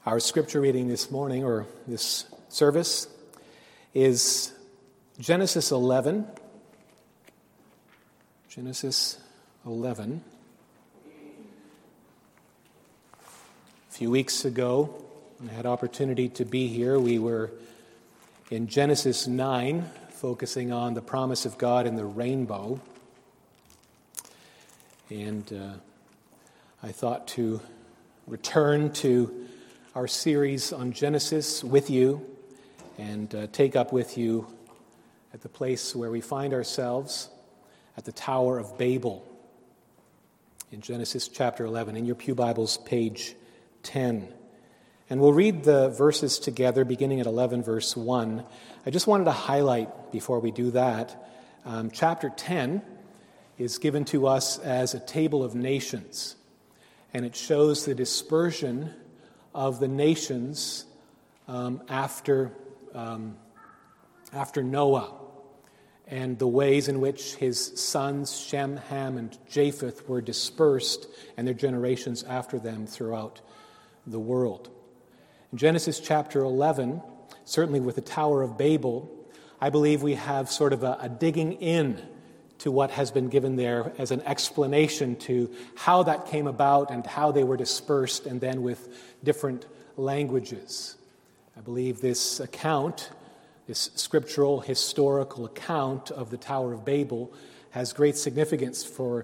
Our scripture reading this morning, or this service, is Genesis 11. Genesis 11. A few weeks ago, I had opportunity to be here. We were in Genesis 9, focusing on the promise of God in the rainbow. And I thought to return to our series on Genesis with you and take up with you at the place where we find ourselves at the Tower of Babel in Genesis chapter 11. In your pew Bibles, page 10. And we'll read the verses together beginning at 11 verse 1. I just wanted to highlight before we do that, chapter 10 is given to us as a table of nations. And it shows the dispersion of the nations after Noah, and the ways in which his sons Shem, Ham, and Japheth were dispersed, and their generations after them throughout the world. In Genesis chapter 11, certainly with the Tower of Babel, I believe we have sort of a digging in to what has been given there as an explanation to how that came about and how they were dispersed, and then with different languages. I believe this account, this scriptural, historical account of the Tower of Babel, has great significance for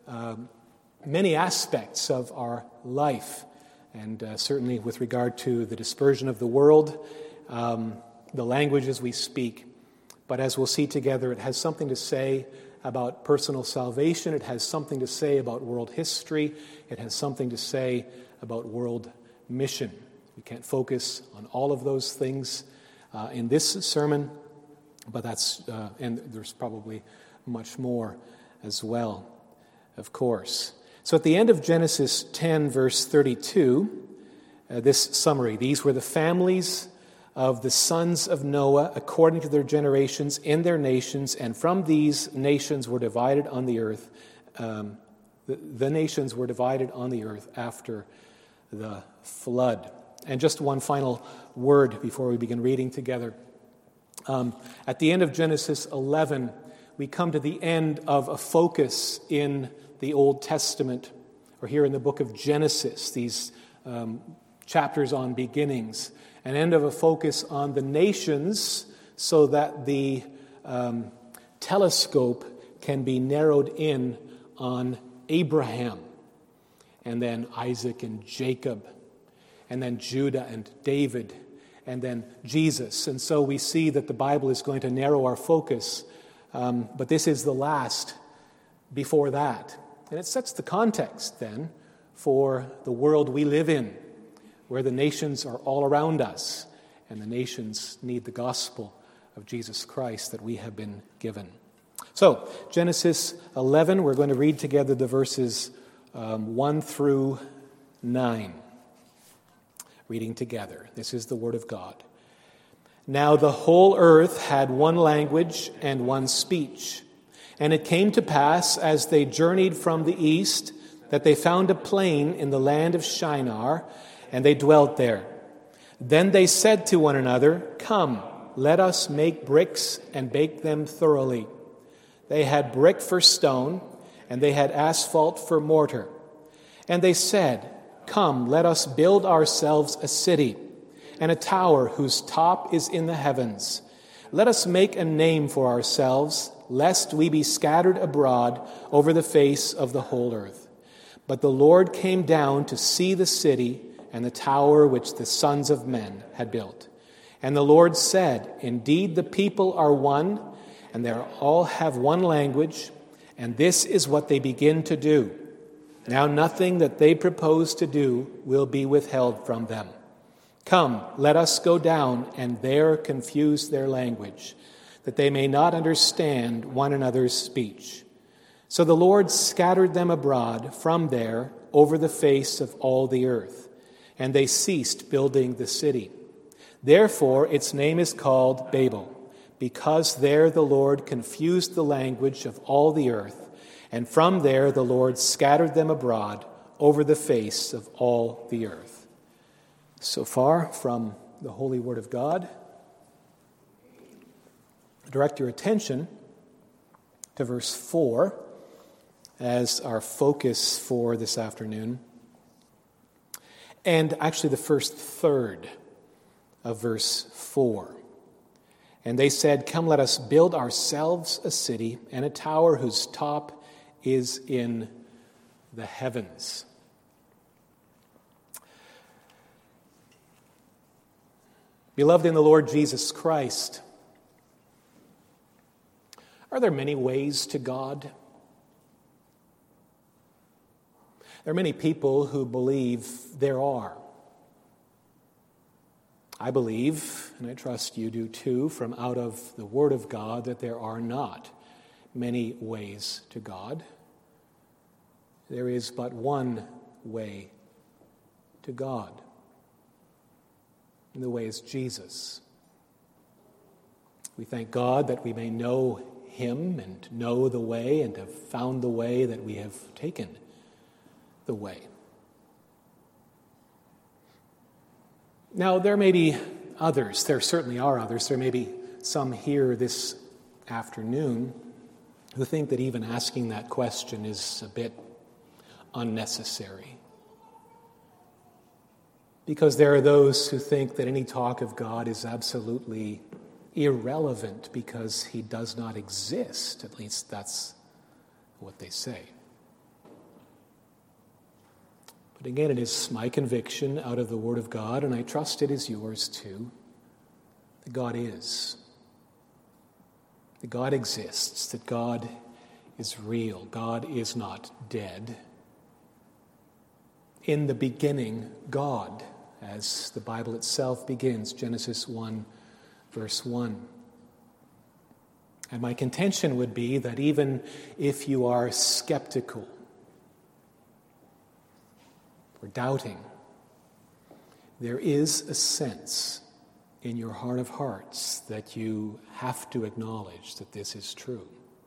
many aspects of our life, and certainly with regard to the dispersion of the world, the languages we speak. But as we'll see together, it has something to say about personal salvation. It has something to say about world history. It has something to say about world mission. We can't focus on all of those things in this sermon, but and there's probably much more as well, of course. So at the end of Genesis 10, verse 32, this summary: these were the families of the sons of Noah according to their generations in their nations, and from these nations were divided on the earth. The nations were divided on the earth after the flood. And just one final word before we begin reading together. At the end of Genesis 11, we come to the end of a focus in the Old Testament, or here in the book of Genesis, these chapters on beginnings. An end of a focus on the nations so that the telescope can be narrowed in on Abraham, and then Isaac and Jacob, and then Judah and David, and then Jesus. And so we see that the Bible is going to narrow our focus, but this is the last before that. And it sets the context then for the world we live in, where the nations are all around us, and the nations need the gospel of Jesus Christ that we have been given. So, Genesis 11, we're going to read together the verses 1 through 9. Reading together. This is the word of God. Now the whole earth had one language and one speech. And it came to pass, as they journeyed from the east, that they found a plain in the land of Shinar, and they dwelt there. Then they said to one another, "Come, let us make bricks and bake them thoroughly." They had brick for stone, and they had asphalt for mortar. And they said, "Come, let us build ourselves a city, and a tower whose top is in the heavens. Let us make a name for ourselves, lest we be scattered abroad over the face of the whole earth." But the Lord came down to see the city and the tower which the sons of men had built. And the Lord said, "Indeed, the people are one, and they all have one language, and this is what they begin to do. Now nothing that they propose to do will be withheld from them. Come, let us go down and there confuse their language, that they may not understand one another's speech." So the Lord scattered them abroad from there over the face of all the earth, and they ceased building the city. Therefore its name is called Babel, because there the Lord confused the language of all the earth, and from there the Lord scattered them abroad over the face of all the earth. So far from the Holy Word of God, direct your attention to verse 4 as our focus for this afternoon, and actually the first third of verse 4. And they said, "Come, let us build ourselves a city and a tower whose top is in the heavens." Beloved in the Lord Jesus Christ, are there many ways to God? There are many people who believe there are. I believe, and I trust you do too, from out of the Word of God, that there are not many ways to God. There is but one way to God. And the way is Jesus. We thank God that we may know Him and know the way and have found the way, that we have taken the way. Now, there may be others, there certainly are others, there may be some here this afternoon who think that even asking that question is a bit unnecessary. Because there are those who think that any talk of God is absolutely irrelevant because He does not exist. At least that's what they say. But again, it is my conviction out of the Word of God, and I trust it is yours too, that God is. That God exists, that God is real. God is not dead. In the beginning, God, as the Bible itself begins, Genesis 1, verse 1. And my contention would be that even if you are skeptical or doubting, there is a sense in your heart of hearts that you have to acknowledge that this is true.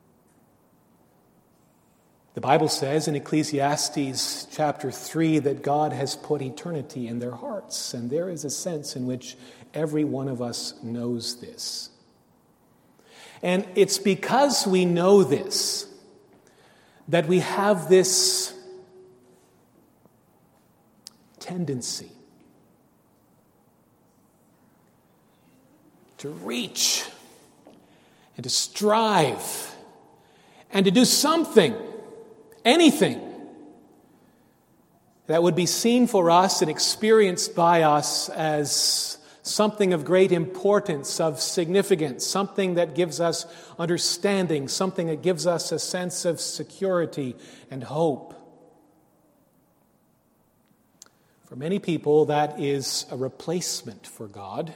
The Bible says in Ecclesiastes chapter 3 that God has put eternity in their hearts, and there is a sense in which every one of us knows this. And it's because we know this that we have this tendency to reach and to strive and to do something, anything, that would be seen for us and experienced by us as something of great importance, of significance, something that gives us understanding, something that gives us a sense of security and hope. For many people, that is a replacement for God.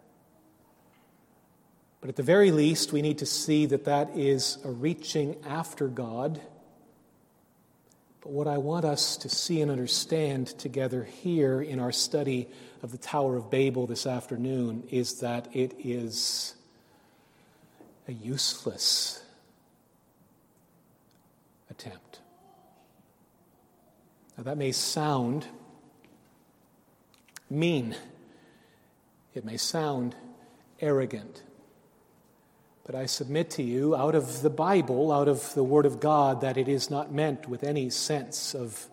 But at the very least, we need to see that that is a reaching after God. But what I want us to see and understand together here in our study of the Tower of Babel this afternoon is that it is a useless attempt. Now that may sound mean. It may sound arrogant. But I submit to you, out of the Bible, out of the Word of God, that it is not meant with any sense of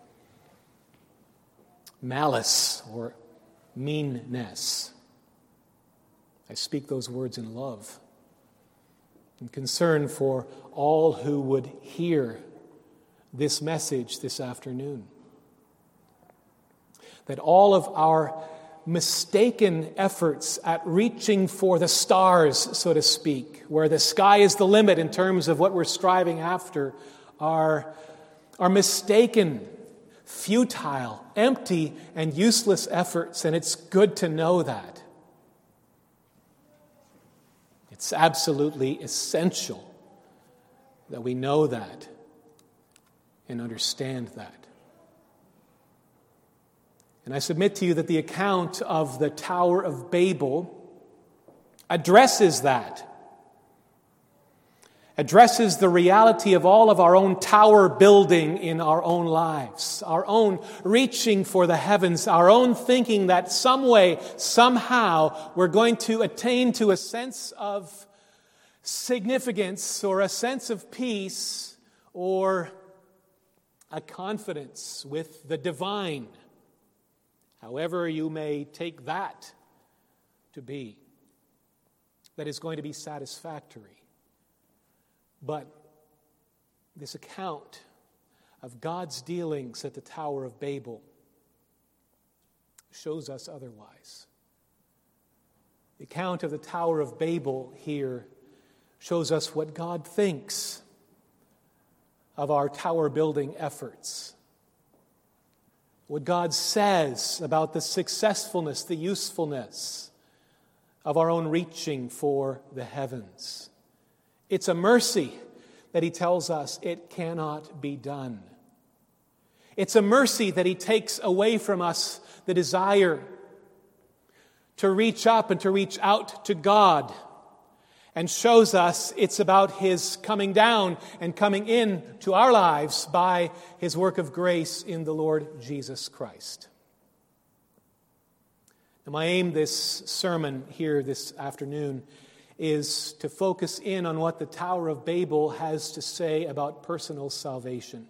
malice or meanness. I speak those words in love and concern for all who would hear this message this afternoon. That all of our mistaken efforts at reaching for the stars, so to speak, where the sky is the limit in terms of what we're striving after, are mistaken, futile, empty, and useless efforts, and it's good to know that. It's absolutely essential that we know that and understand that. And I submit to you that the account of the Tower of Babel addresses that. addresses the reality of all of our own tower building in our own lives, our own reaching for the heavens, our own thinking that some way, somehow, we're going to attain to a sense of significance or a sense of peace or a confidence with the divine, however you may take that to be, that is going to be satisfactory. But this account of God's dealings at the Tower of Babel shows us otherwise. The account of the Tower of Babel here shows us what God thinks of our tower building efforts. What God says about the successfulness, the usefulness of our own reaching for the heavens. It's a mercy that He tells us it cannot be done. It's a mercy that He takes away from us the desire to reach up and to reach out to God, and shows us it's about His coming down and coming in to our lives by His work of grace in the Lord Jesus Christ. Now, my aim this sermon here this afternoon is to focus in on what the Tower of Babel has to say about personal salvation.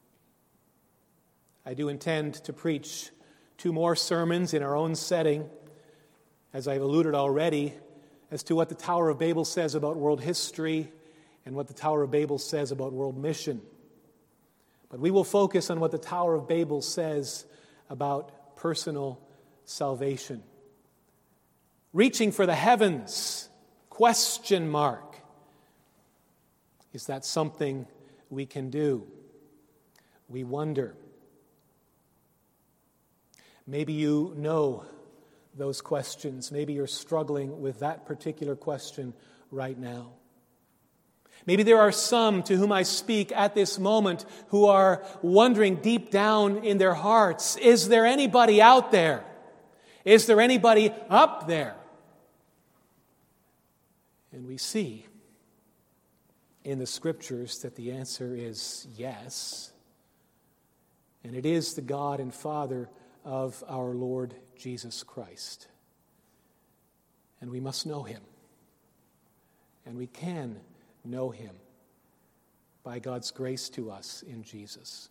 I do intend to preach 2 more sermons in our own setting, as I've alluded already, as to what the Tower of Babel says about world history and what the Tower of Babel says about world mission. But we will focus on what the Tower of Babel says about personal salvation. Reaching for the heavens, ? Is that something we can do? We wonder. Maybe you know those questions. Maybe you're struggling with that particular question right now. Maybe there are some to whom I speak at this moment who are wondering deep down in their hearts, is there anybody out there? Is there anybody up there? And we see in the Scriptures that the answer is yes. And it is the God and Father of our Lord Jesus Christ. And we must know Him. And we can know Him by God's grace to us in Jesus.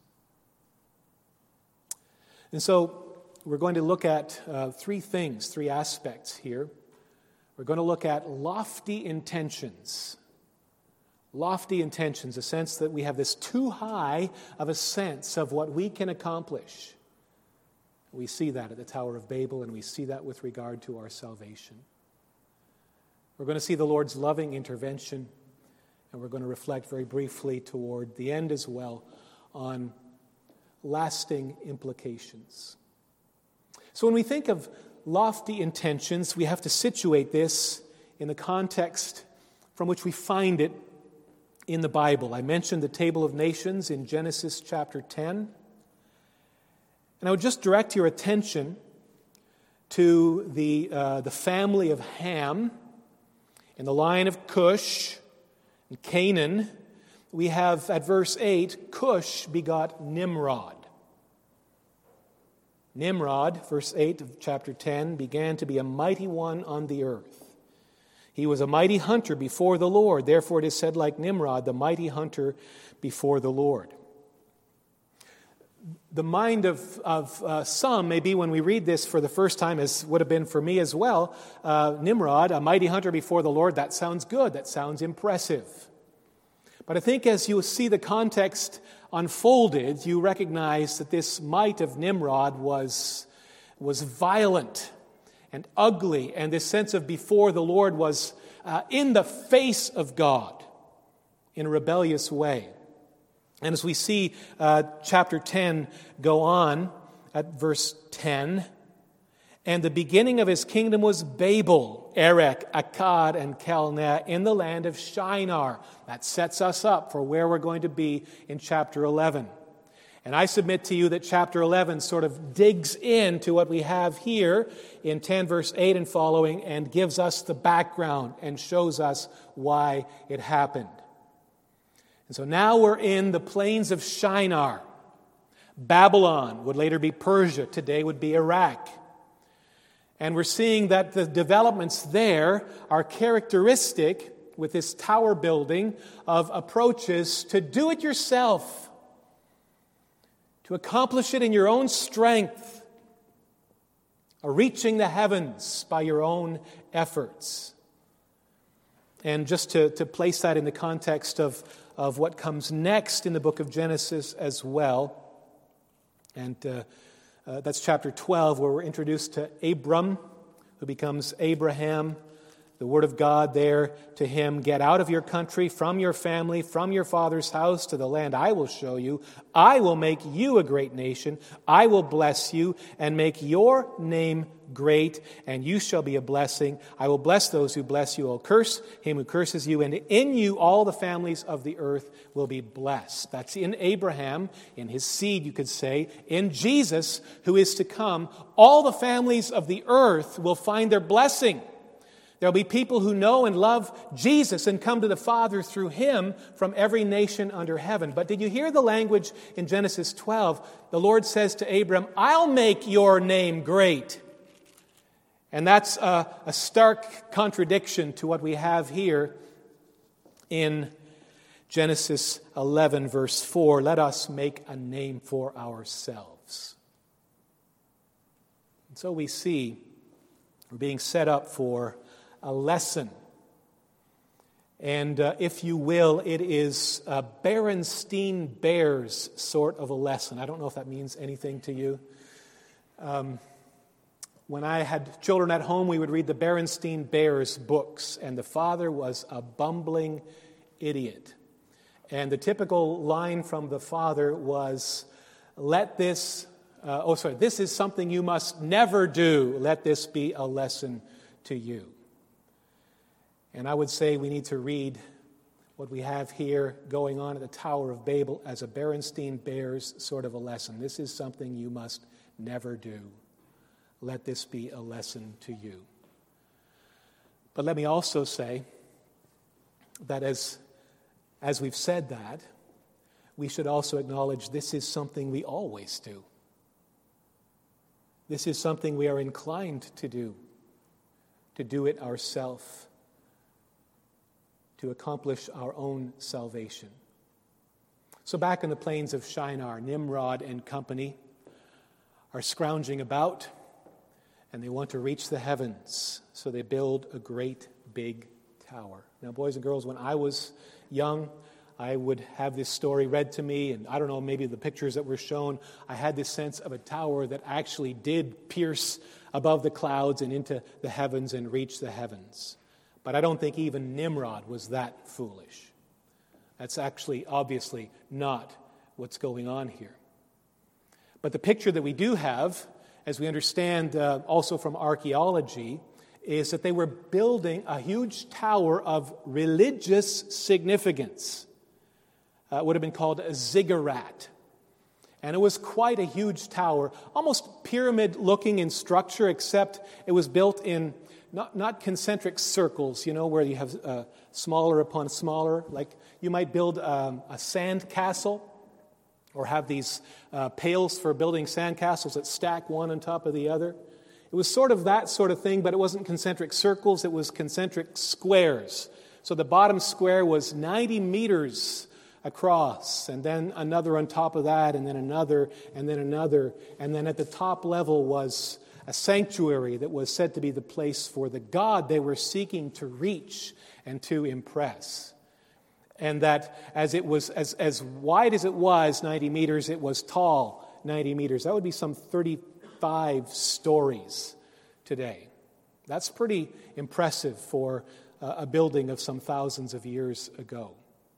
And so we're going to look at 3 things, 3 aspects here. We're going to look at lofty intentions. Lofty intentions, a sense that we have this too high of a sense of what we can accomplish. We see that at the Tower of Babel, and we see that with regard to our salvation. We're going to see the Lord's loving intervention, and we're going to reflect very briefly toward the end as well on lasting implications. So when we think of lofty intentions, we have to situate this in the context from which we find it in the Bible. I mentioned the Table of Nations in Genesis chapter 10. And I would just direct your attention to the family of Ham in the line of Cush and Canaan. We have at verse 8, Cush begot Nimrod. Nimrod, verse 8 of chapter 10, began to be a mighty one on the earth. He was a mighty hunter before the Lord. Therefore it is said, like Nimrod, the mighty hunter before the Lord. The mind of some may be when we read this for the first time, as would have been for me as well, Nimrod, a mighty hunter before the Lord, that sounds good, that sounds impressive. But I think as you see the context unfolded, you recognize that this might of Nimrod was violent and ugly, and this sense of before the Lord was in the face of God in a rebellious way. And as we see chapter 10 go on at verse 10, and the beginning of his kingdom was Babel, Erech, Akkad, and Calneh in the land of Shinar. That sets us up for where we're going to be in chapter 11. And I submit to you that chapter 11 sort of digs into what we have here in 10 verse 8 and following and gives us the background and shows us why it happened. And so now we're in the plains of Shinar. Babylon would later be Persia. Today would be Iraq. And we're seeing that the developments there are characteristic with this tower building of approaches to do it yourself, to accomplish it in your own strength, or reaching the heavens by your own efforts. And just to place that in the context of what comes next in the book of Genesis as well, and that's chapter 12, where we're introduced to Abram, who becomes Abraham. The word of God there to him, get out of your country, from your family, from your father's house to the land I will show you. I will make you a great nation. I will bless you and make your name great, and you shall be a blessing. I will bless those who bless you. I'll curse him who curses you, and in you all the families of the earth will be blessed. That's in Abraham, in his seed, you could say. In Jesus, who is to come, all the families of the earth will find their blessing. There'll be people who know and love Jesus and come to the Father through Him from every nation under heaven. But did you hear the language in Genesis 12? The Lord says to Abram, I'll make your name great. And that's a stark contradiction to what we have here in Genesis 11, verse 4. Let us make a name for ourselves. And so we see we're being set up for a lesson. And if you will, it is a Berenstain Bears sort of a lesson. I don't know if that means anything to you. When I had children at home, we would read the Berenstain Bears books, and the father was a bumbling idiot. And the typical line from the father was, this is something you must never do. Let this be a lesson to you. And I would say we need to read what we have here going on at the Tower of Babel as a Berenstain Bears sort of a lesson. This is something you must never do. Let this be a lesson to you. But let me also say that as we've said that, we should also acknowledge this is something we always do. This is something we are inclined to do it ourselves, to accomplish our own salvation. So back in the plains of Shinar, Nimrod and company are scrounging about, and they want to reach the heavens, so they build a great big tower. Now, boys and girls, when I was young, I would have this story read to me, and I don't know, maybe the pictures that were shown, I had this sense of a tower that actually did pierce above the clouds and into the heavens and reach the heavens. But I don't think even Nimrod was that foolish. That's actually obviously not what's going on here. But the picture that we do have, as we understand also from archaeology, is that they were building a huge tower of religious significance. It would have been called a ziggurat. And it was quite a huge tower, almost pyramid-looking in structure, except it was built in not concentric circles, where you have smaller upon smaller. Like you might build a sand castle, or have these pails for building sand castles that stack one on top of the other. It was sort of that sort of thing, but it wasn't concentric circles, it was concentric squares. So the bottom square was 90 meters across, and then another on top of that, and then another, and then another. And then at the top level was a sanctuary that was said to be the place for the God they were seeking to reach and to impress. And that as it was as wide as it was, 90 meters, it was tall, 90 meters. That would be some 35 stories today. That's pretty impressive for a building of some thousands of years ago.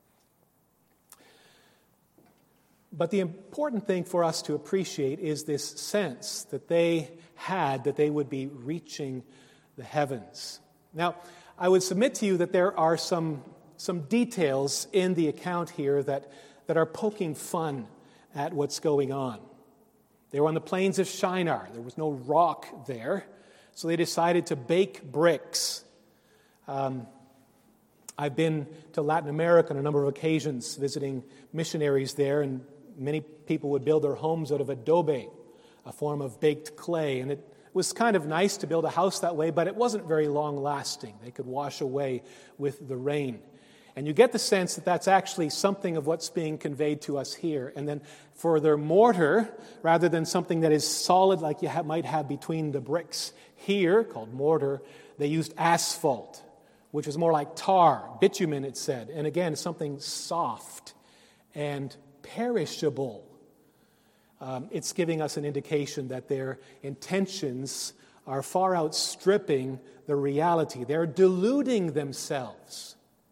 But the important thing for us to appreciate is this sense that they had that they would be reaching the heavens. Now, I would submit to you that there are some details in the account here that are poking fun at what's going on. They were on the plains of Shinar. There was no rock there, so they decided to bake bricks. I've been to Latin America on a number of occasions, visiting missionaries there, and many people would build their homes out of adobe, a form of baked clay, and it was kind of nice to build a house that way, but it wasn't very long-lasting. They could wash away with the rain. And you get the sense that that's actually something of what's being conveyed to us here. And then for their mortar, rather than something that is solid like you might have between the bricks here, called mortar, they used asphalt, which was more like tar, bitumen, it said. And again, something soft and perishable. It's giving us an indication that their intentions are far outstripping the reality. They're deluding themselves.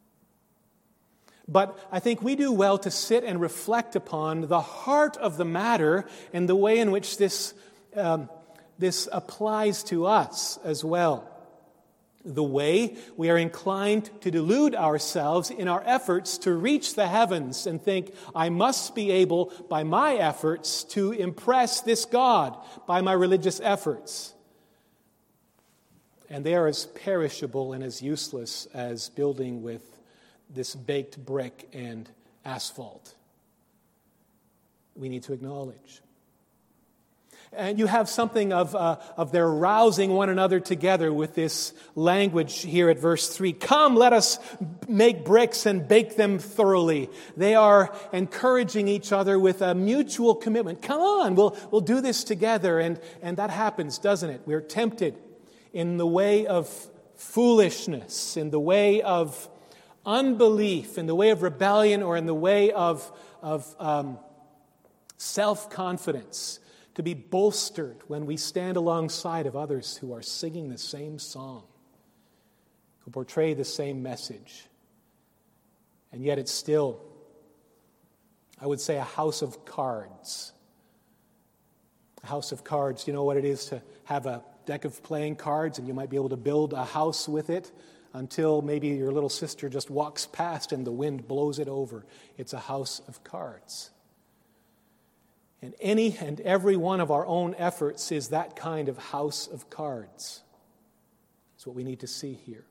But I think we do well to sit and reflect upon the heart of the matter and the way in which this applies to us as well. The way we are inclined to delude ourselves in our efforts to reach the heavens and think, I must be able, by my efforts, to impress this God by my religious efforts. And they are as perishable and as useless as building with this baked brick and asphalt. We need to acknowledge. And you have something of their rousing one another together with this language here at verse 3. Come, let us make bricks and bake them thoroughly. They are encouraging each other with a mutual commitment. Come on, we'll do this together. And that happens, doesn't it? We're tempted in the way of foolishness, in the way of unbelief, in the way of rebellion, or in the way of self-confidence, to be bolstered when we stand alongside of others who are singing the same song, who portray the same message. And yet it's still, I would say, a house of cards. A house of cards, you know what it is to have a deck of playing cards, and you might be able to build a house with it until maybe your little sister just walks past and the wind blows it over. It's a house of cards. And any and every one of our own efforts is that kind of house of cards. That's what we need to see here.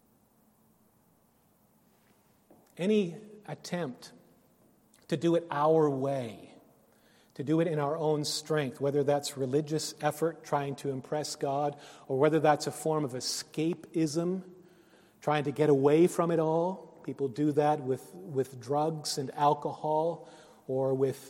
Any attempt to do it our way, to do it in our own strength, whether that's religious effort trying to impress God, or whether that's a form of escapism, trying to get away from it all. People do that with drugs and alcohol, or with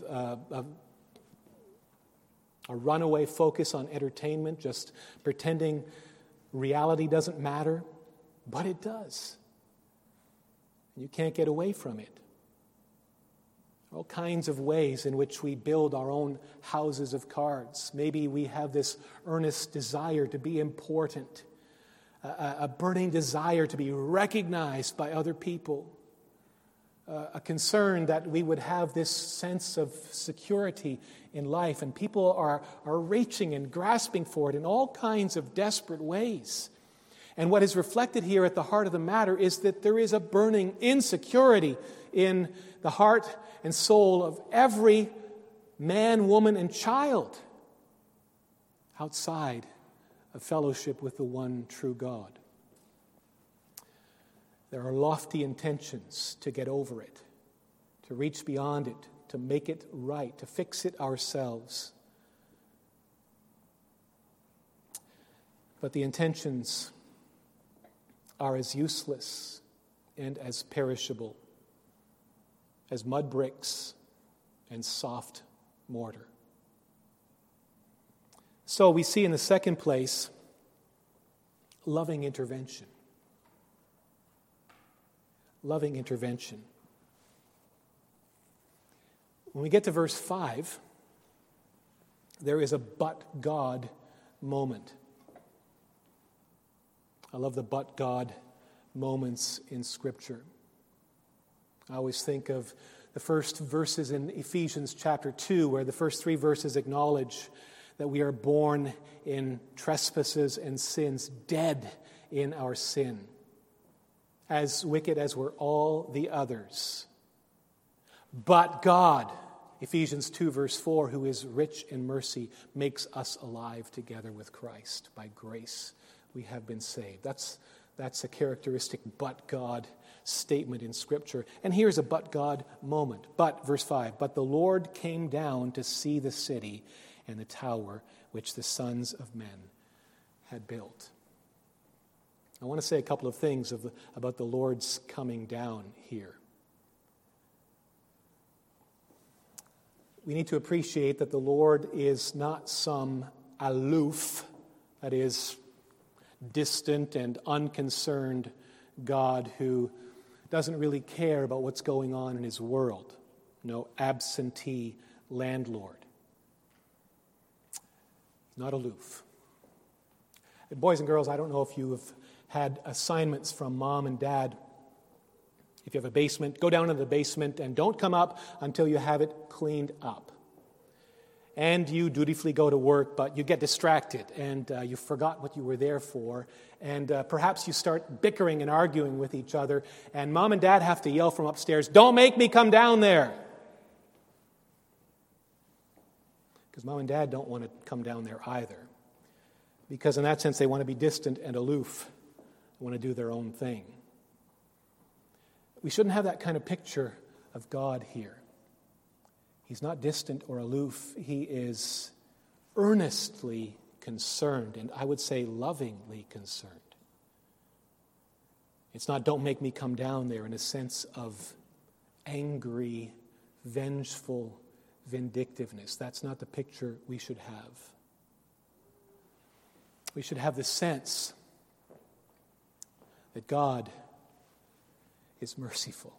a runaway focus on entertainment, just pretending reality doesn't matter, but it does. You can't get away from it. All kinds of ways in which we build our own houses of cards. Maybe we have this earnest desire to be important, a burning desire to be recognized by other people, a concern that we would have this sense of security in life, and people are reaching and grasping for it in all kinds of desperate ways. And what is reflected here at the heart of the matter is that there is a burning insecurity in the heart and soul of every man, woman, and child outside of fellowship with the one true God. There are lofty intentions to get over it, to reach beyond it, to make it right, to fix it ourselves. But the intentions are as useless and as perishable as mud bricks and soft mortar. So we see in the second place, loving intervention. Loving intervention. When we get to verse 5, there is a but God moment. I love the but God moments in Scripture. I always think of the first verses in Ephesians chapter 2, where the first 3 verses acknowledge that we are born in trespasses and sins, dead in our sin, as wicked as were all the others. But God, Ephesians 2 verse 4, who is rich in mercy, makes us alive together with Christ. By grace we have been saved. That's That's a characteristic but God statement in Scripture. And here's a but God moment. But, verse 5, but the Lord came down to see the city and the tower which the sons of men had built. I want to say a couple of things about the Lord's coming down here. We need to appreciate that the Lord is not some aloof, that is, distant and unconcerned God who doesn't really care about what's going on in his world. No absentee landlord. Not aloof. Boys and girls, I don't know if you have had assignments from mom and dad. If you have a basement, go down to the basement and don't come up until you have it cleaned up. And you dutifully go to work, but you get distracted and you forgot what you were there for. And perhaps you start bickering and arguing with each other. And mom and dad have to yell from upstairs, "Don't make me come down there." Because mom and dad don't want to come down there either. Because in that sense, they want to be distant and aloof. They want to do their own thing. We shouldn't have that kind of picture of God here. He's not distant or aloof. He is earnestly concerned, and I would say lovingly concerned. It's not, "Don't make me come down there," in a sense of angry, vengeful vindictiveness. That's not the picture we should have. We should have the sense that God is merciful.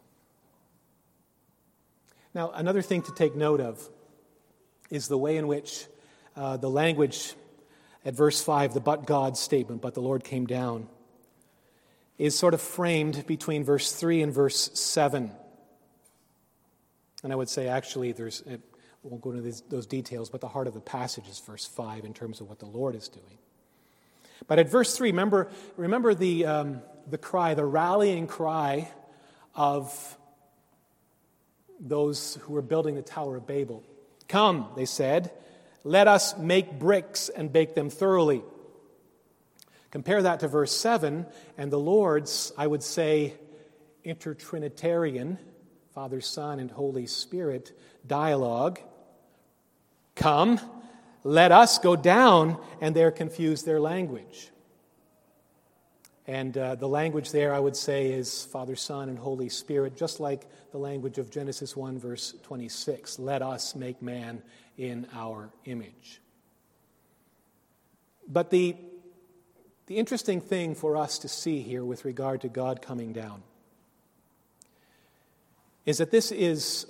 Now, another thing to take note of is the way in which the language at verse 5, the but God statement, but the Lord came down, is sort of framed between verse 3 and verse 7. And I would say, actually, I won't go into those details, but the heart of the passage is verse 5 in terms of what the Lord is doing. But at verse 3, remember the cry, the rallying cry of those who were building the Tower of Babel. "Come," they said, "let us make bricks and bake them thoroughly." Compare that to verse 7, and the Lord's, I would say, intertrinitarian, Father, Son, and Holy Spirit dialogue. "Come, let us go down," and they're confused their language. And the language there, I would say, is Father, Son, and Holy Spirit, just like the language of Genesis 1, verse 26. "Let us make man in our image." But the interesting thing for us to see here with regard to God coming down is that this is,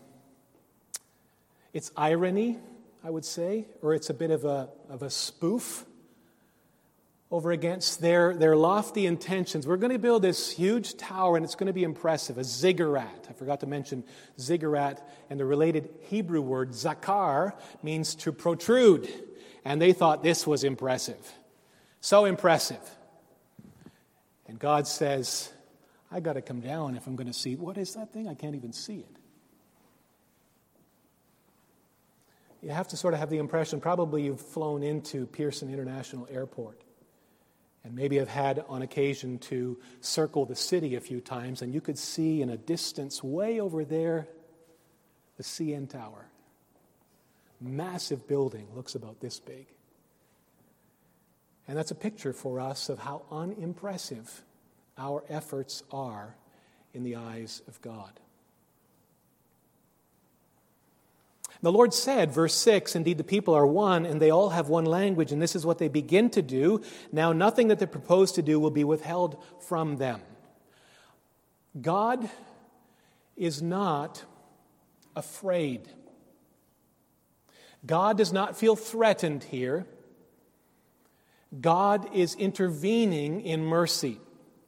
it's irony, I would say, or it's a bit of a spoof over against their lofty intentions. We're going to build this huge tower, and it's going to be impressive, a ziggurat. I forgot to mention ziggurat, and the related Hebrew word zakar means to protrude. And they thought this was impressive. So impressive. And God says, "I got to come down if I'm going to see." What is that thing? I can't even see it. You have to sort of have the impression, probably you've flown into Pearson International Airport. And maybe have had on occasion to circle the city a few times, and you could see in a distance way over there the CN Tower. Massive building, looks about this big. And that's a picture for us of how unimpressive our efforts are in the eyes of God. The Lord said, verse 6, "Indeed the people are one, and they all have one language, and this is what they begin to do. Now nothing that they propose to do will be withheld from them." God is not afraid. God does not feel threatened here. God is intervening in mercy.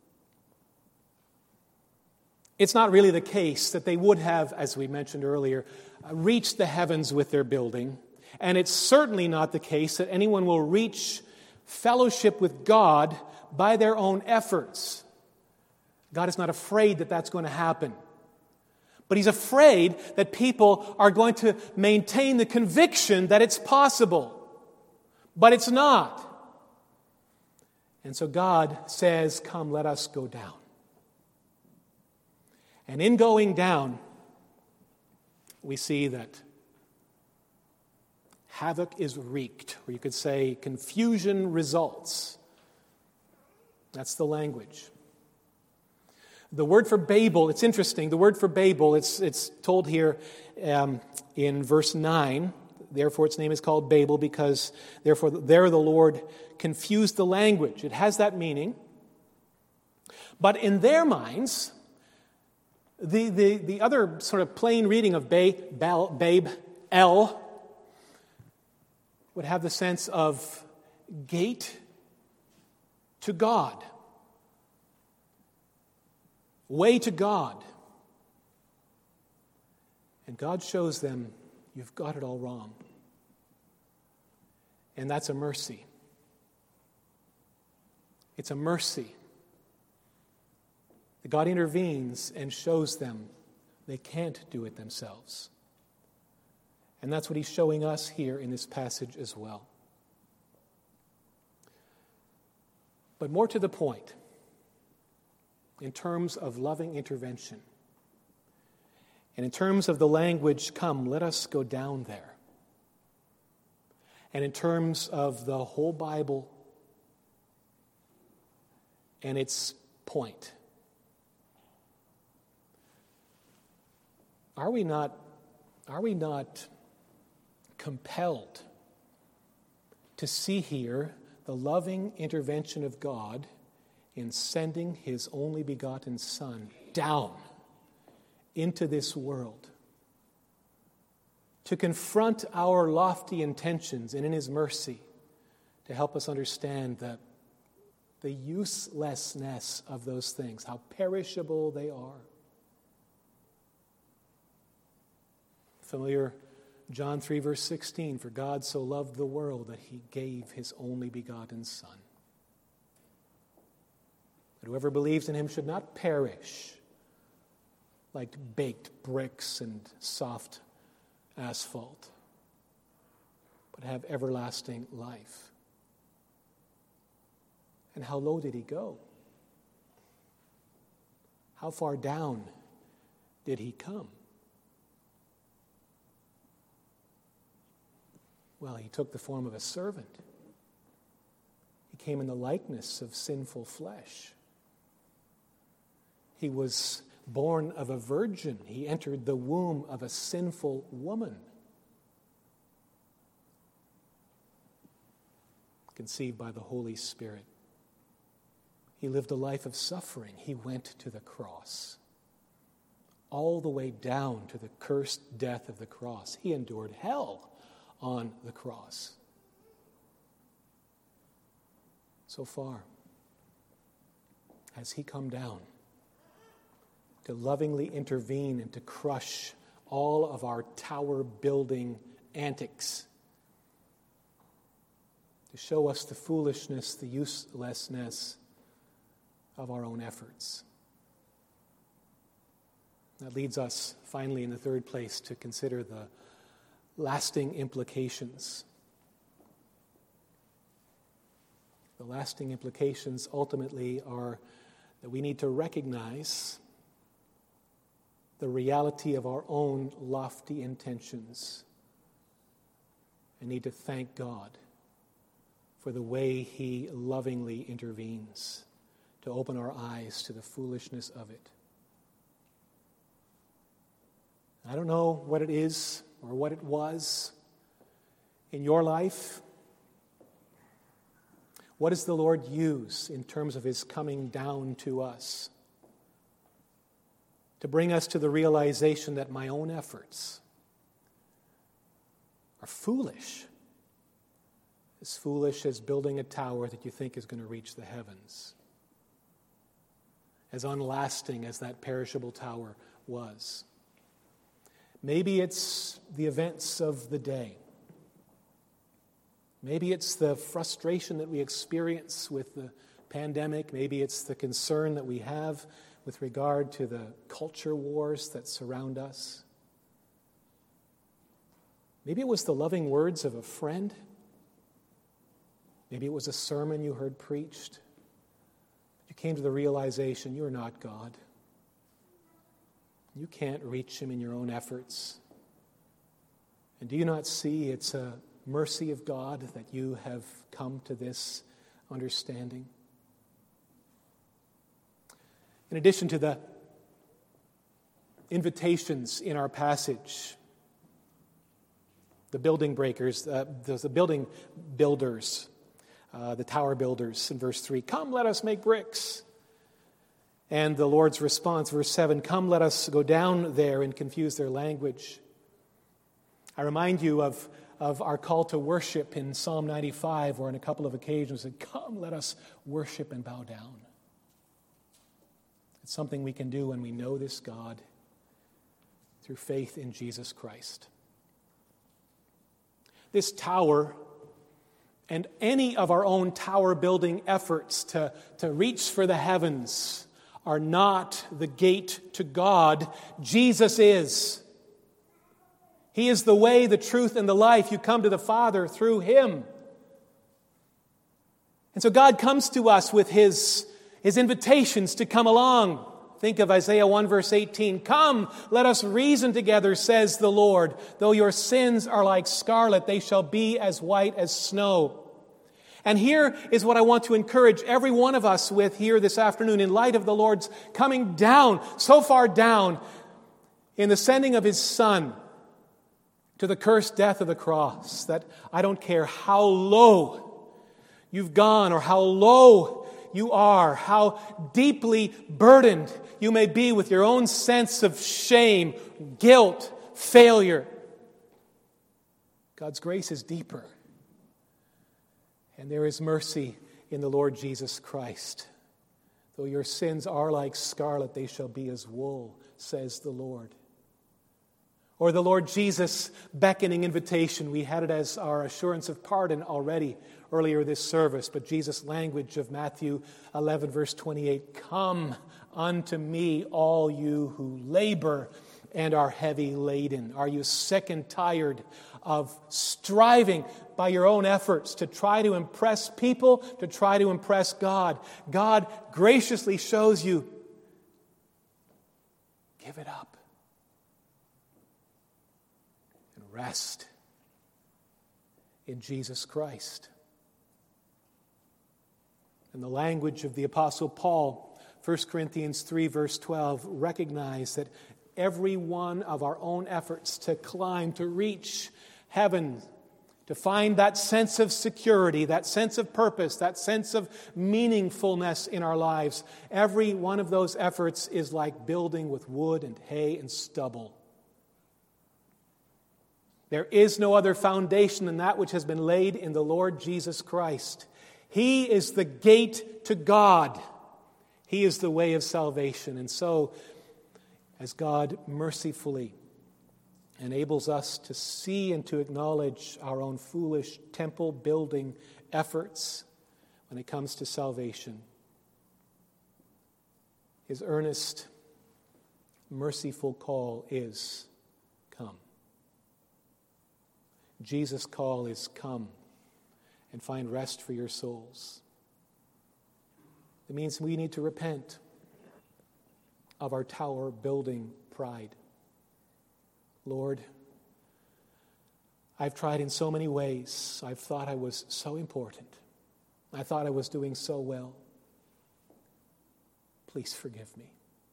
It's not really the case that they would have, as we mentioned earlier, reached the heavens with their building. And it's certainly not the case that anyone will reach fellowship with God by their own efforts. God is not afraid that that's going to happen. But He's afraid that people are going to maintain the conviction that it's possible. But it's not. And so God says, come, let us go down. And in going down, we see that havoc is wreaked, or you could say confusion results. That's the language. The word for Babel, it's interesting. The word for Babel, it's told here in verse 9. Therefore, its name is called Babel because, therefore, there the Lord confused the language. It has that meaning. But in their minds, the other sort of plain reading of Babe, El, would have the sense of gate to God. Way to God. And God shows them, you've got it all wrong. And that's a mercy. It's a mercy that God intervenes and shows them they can't do it themselves. And that's what he's showing us here in this passage as well. But more to the point, in terms of loving intervention, and in terms of the language, come, let us go down there. And in terms of the whole Bible and its point, are we not compelled to see here the loving intervention of God in sending his only begotten Son down into this world to confront our lofty intentions, and in his mercy to help us understand the uselessness of those things, how perishable they are. Familiar John 3, verse 16, for God so loved the world that he gave his only begotten Son. That whoever believes in him should not perish like baked bricks and soft asphalt, but have everlasting life. And how low did he go? How far down did he come? Well, he took the form of a servant. He came in the likeness of sinful flesh. He was born of a virgin. He entered the womb of a sinful woman. Conceived by the Holy Spirit. He lived a life of suffering. He went to the cross. All the way down to the cursed death of the cross. He endured hell on the cross. So far, has he come down to lovingly intervene and to crush all of our tower-building antics, to show us the foolishness, the uselessness of our own efforts. That leads us, finally, in the third place, to consider the lasting implications. The lasting implications ultimately are that we need to recognize the reality of our own lofty intentions and need to thank God for the way he lovingly intervenes to open our eyes to the foolishness of it. I don't know what it is or what it was in your life. What does the Lord use in terms of his coming down to us? To bring us to the realization that my own efforts are foolish. As foolish as building a tower that you think is going to reach the heavens. As unlasting as that perishable tower was. Maybe it's the events of the day. Maybe it's the frustration that we experience with the pandemic. Maybe it's the concern that we have with regard to the culture wars that surround us. Maybe it was the loving words of a friend. Maybe it was a sermon you heard preached. came to the realization you're not God. You can't reach him in your own efforts. And do you not see it's a mercy of God that you have come to this understanding? In addition to the invitations in our passage, the building breakers, the building builders, the tower builders in verse 3, come, let us make bricks. And the Lord's response, verse 7, come, let us go down there and confuse their language. I remind you of our call to worship in Psalm 95, where on a couple of occasions it said, come, let us worship and bow down. It's something we can do when we know this God through faith in Jesus Christ. This tower and any of our own tower building efforts to reach for the heavens are not the gate to God. Jesus is. He is the way, the truth, and the life. You come to the Father through him. And so God comes to us with his invitations to come along. Think of Isaiah 1 verse 18. Come, let us reason together, says the Lord. Though your sins are like scarlet, they shall be as white as snow. And here is what I want to encourage every one of us with here this afternoon in light of the Lord's coming down, so far down, in the sending of his Son to the cursed death of the cross, that I don't care how low you've gone or how low you are, how deeply burdened you may be with your own sense of shame, guilt, failure. God's grace is deeper. And there is mercy in the Lord Jesus Christ. Though your sins are like scarlet, they shall be as wool, says the Lord. Or the Lord Jesus' beckoning invitation. We had it as our assurance of pardon already earlier this service. But Jesus' language of Matthew 11, verse 28, come unto me, all you who labor and are heavy laden. Are you sick and tired of striving by your own efforts to try to impress people, to try to impress God? God graciously shows you, give it up and rest in Jesus Christ. In the language of the Apostle Paul, 1 Corinthians 3, verse 12, recognize that every one of our own efforts to climb, to reach heaven, to find that sense of security, that sense of purpose, that sense of meaningfulness in our lives, every one of those efforts is like building with wood and hay and stubble. There is no other foundation than that which has been laid in the Lord Jesus Christ. He is the gate to God. He is the way of salvation. And so, as God mercifully enables us to see and to acknowledge our own foolish temple-building efforts when it comes to salvation, his earnest, merciful call is, come. Jesus' call is, come and find rest for your souls. It means we need to repent of our tower building pride. Lord, I've tried in so many ways. I've thought I was so important. I thought I was doing so well. Please forgive me.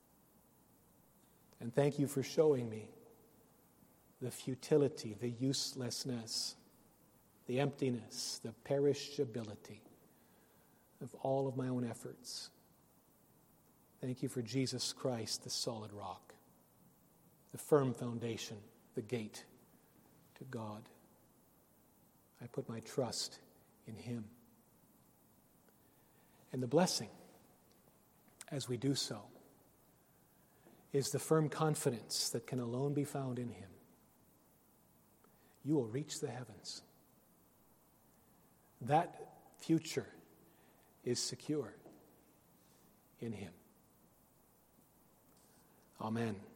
And thank you for showing me the futility, the uselessness, the emptiness, the perishability of all of my own efforts. Thank you for Jesus Christ, the solid rock, the firm foundation, the gate to God. I put my trust in him. And the blessing, as we do so, is the firm confidence that can alone be found in him. You will reach the heavens. That future is secure in him. Amen.